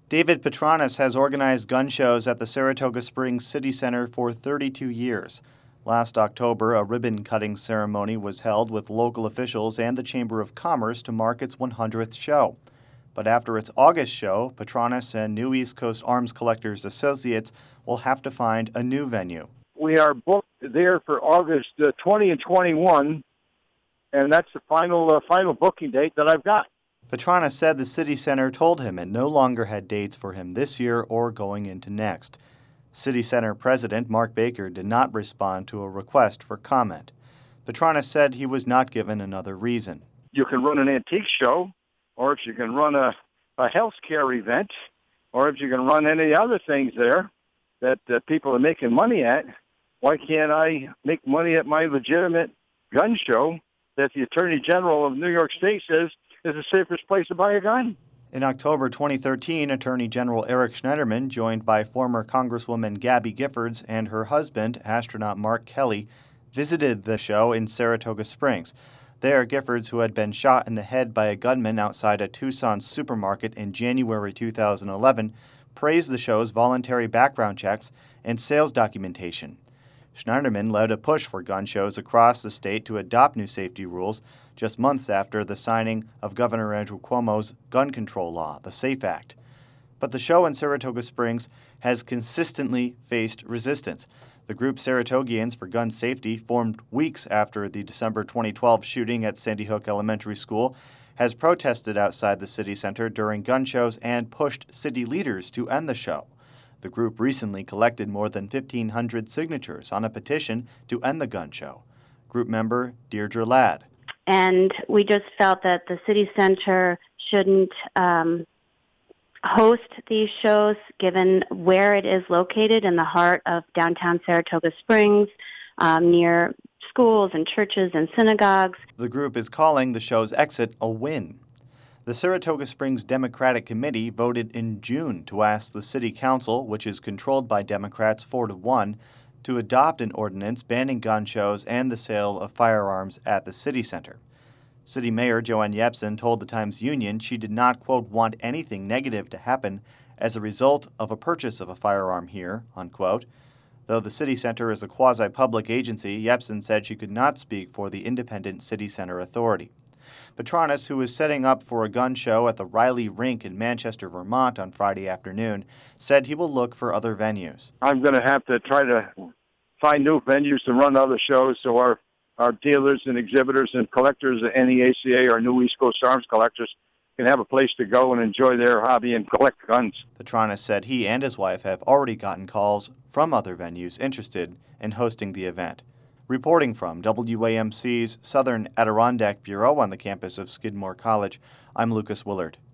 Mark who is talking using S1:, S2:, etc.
S1: David Petranis has organized gun shows at the Saratoga Springs City Center for 32 years. Last October, a ribbon-cutting ceremony was held with local officials and the Chamber of Commerce to mark its 100th show. But after its August show, Petranis and New East Coast Arms Collectors Associates will have to find a new venue.
S2: We are booked there for August 20 and 21, and that's the final booking date that I've got.
S1: Petranis said the City Center told him it no longer had dates for him this year or going into next. City Center President Mark Baker did not respond to a request for comment. Petranis said he was not given another reason.
S2: You can run an antique show, or if you can run a healthcare event, or if you can run any other things there that people are making money at, why can't I make money at my legitimate gun show that the Attorney General of New York State says is the safest place to buy a gun?
S1: In October 2013, Attorney General Eric Schneiderman, joined by former Congresswoman Gabby Giffords and her husband, astronaut Mark Kelly, visited the show in Saratoga Springs. There, Giffords, who had been shot in the head by a gunman outside a Tucson supermarket in January 2011, praised the show's voluntary background checks and sales documentation. Schneiderman led a push for gun shows across the state to adopt new safety rules just months after the signing of Governor Andrew Cuomo's gun control law, the SAFE Act. But the show in Saratoga Springs has consistently faced resistance. The group Saratogians for Gun Safety, formed weeks after the December 2012 shooting at Sandy Hook Elementary School, has protested outside the city center during gun shows and pushed city leaders to end the show. The group recently collected more than 1,500 signatures on a petition to end the gun show. Group member Deirdre Ladd.
S3: And we just felt that the city center shouldn't host these shows, given where it is located in the heart of downtown Saratoga Springs, near schools and churches and synagogues.
S1: The group is calling the show's exit a win. The Saratoga Springs Democratic Committee voted in June to ask the City Council, which is controlled by Democrats 4-1, to adopt an ordinance banning gun shows and the sale of firearms at the city center. City Mayor Joanne Yepsen told the Times-Union she did not, quote, want anything negative to happen as a result of a purchase of a firearm here, unquote. Though the city center is a quasi-public agency, Yepsen said she could not speak for the independent City Center Authority. Petranis, who is setting up for a gun show at the Riley Rink in Manchester, Vermont on Friday afternoon, said he will look for other venues.
S2: I'm going to have to try to find new venues to run other shows so our dealers and exhibitors and collectors at NEACA, our New East Coast Arms Collectors, can have a place to go and enjoy their hobby and collect guns.
S1: Petranis said he and his wife have already gotten calls from other venues interested in hosting the event. Reporting from WAMC's Southern Adirondack Bureau on the campus of Skidmore College, I'm Lucas Willard.